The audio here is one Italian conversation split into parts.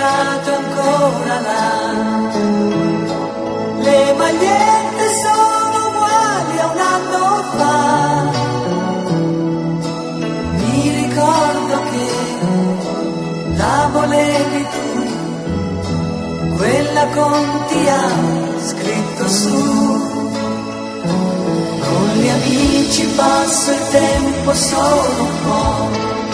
lasciato ancora là. Le magliette sono uguali a un anno fa. Mi ricordo che la volevi tu, quella con ti amo scritto su. Con gli amici passo il tempo solo un po',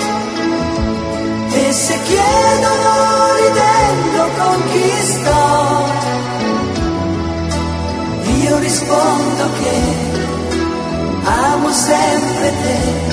e se chiedono ridendo con chi sto, io rispondo che amo sempre te.